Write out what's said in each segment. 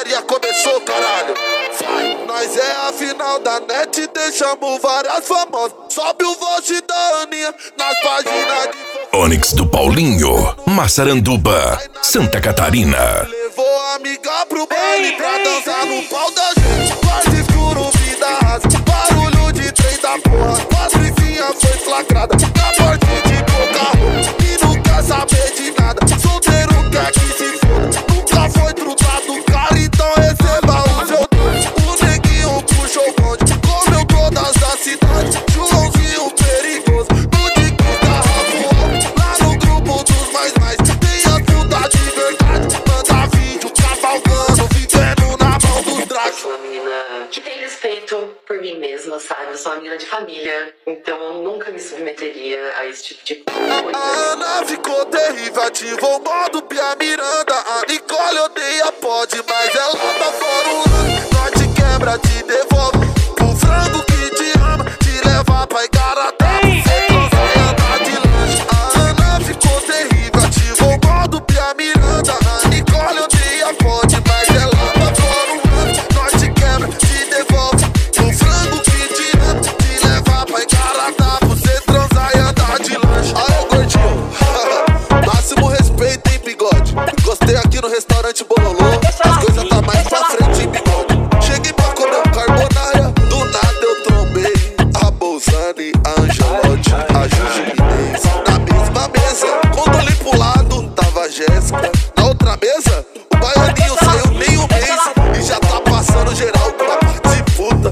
putaria começou, caralho. Vai, nós é a final da net, deixamos várias famosas. Sobe o vote da Aninha nas páginas de Onyx do Paulinho, Massaranduba, Santa Catarina. levou a amiga pro baile pra dançar no pau da gente. Quarto escuro, vida rasa, barulho de trem da porra. As vizinhas foi flagrada na porta de boca roupa. E não quer saber de nada, solteiro quer que se foda. Nunca foi trutado, cara, então receba o seu doce. O neguinho puxou o bonde, comeu todas as cidades. Joãozinho perigoso, no dique garrafo alto. Lá no grupo dos mais, tem a puta de verdade. Manda vídeo cavalgando, vivendo na mão dos dragos. Eu sou uma menina que tem respeito por mim mesma, sabe? Eu sou uma menina de família, então eu nunca me submeteria a esse tipo de coisa. A Ana ficou terrível, ativou o modo Pia Miranda. A Nicole odeia pode, mas ela tá fora o lance. Nós te quebra, te devolve o frango que te ama, te leva pra Igaratá. Você consegue andar de lanche. A Ana ficou terrível, ativou o modo Pia Miranda. A Nicole odeia pode, mas ela tá fora o lance. Nós te quebra, te devolve o frango que te ama, te leva pra Igaratá. Você transar e andar de lanche. Aê, gordinho, máximo respeito, hein, bigode. Gostei aqui no restaurante Bololô, as coisas tá mais pra frente, hein, bigode. Cheguei pra comer um carbonara, do nada eu trombei a Bolzani, a Angelotti, a Juju Inês. Na mesma mesa, quando olhei pro lado, tava a Jéssica. Na outra mesa, o baianinho saiu nem um mês e já tá passando geral com a parte de puta.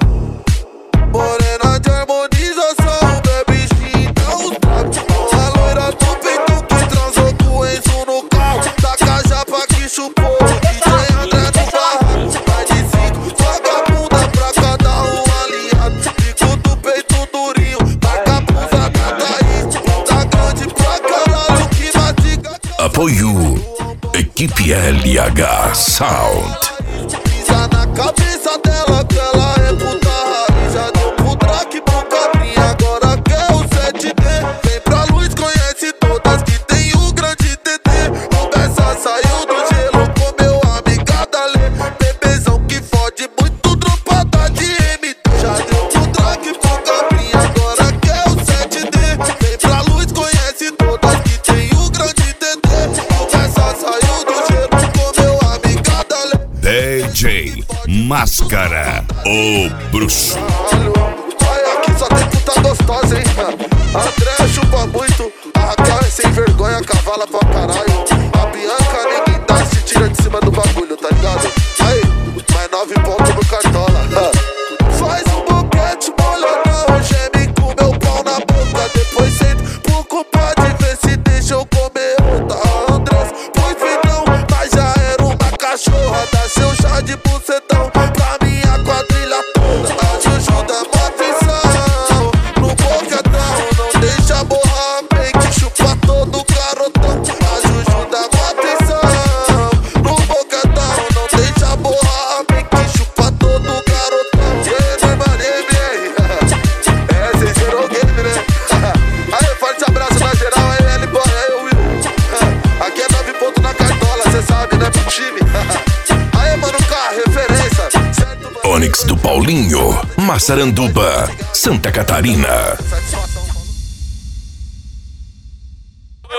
Morena de harmonização, bebe gin, dá uns tragos. A loira do peito que transou com o Enzo no carro. Taca a japa que chupou, DJ André do barraco. Mais de 5, vagabunda pra cada um aliado. Bico do peito durinho, marca a blusa da Thaís. Tá grande pra caralho, que mastiga. Apoio Equipe LH Sound. Pisa na cabeça dela que ela é puta raiz. Já deu pro track, pro cabrinha, agora quer o 7D. Vem pra luz, conhece todas que tem o grande TT. O Bessa saiu do gelo, comeu a amiga da Lê. Bebezão que fode muito, dropada de MT. Já deu pro track, pro cabrinha, agora quer o 7D. Vem pra luz, conhece todas que tem o grande TT. O Bessa saiu do gelo, comeu a amiga da Lê. DJ Máscara, o bruxo. Olha, aqui só tem puta gostosa, hein? André chupa muito, a Raquel é sem vergonha, cavala pra caralho. A Bianca ninguém dá, se tira de cima do bagulho, tá ligado? Aí, mais 9 pontos no cartola. Faz um boquete molhadão, geme com meu pau na boca. Depois senta pro compadre, vê se deixa eu comer outra. A Andrés põe feitão, mas já era uma cachorra. Dá seu chá de bucetão pra minha quadrilha toda. A Juju dá mó atenção no boquetão, não deixa borrar bem que chupa todo garotão. A Juju dá mó atenção no boquetão, não deixa borrar bem que chupa todo garotão. E aí, mano, é, vocês zerou o game, né? Aí, forte abraço na geral, aí, L-Boy, aí, Will. Aqui é 9 pontos na cartola, cê sabe, né, pro time. Aí, mano, K, referência, certo, mano? Onyx do Paulinho, Massaranduba, Santa Catarina.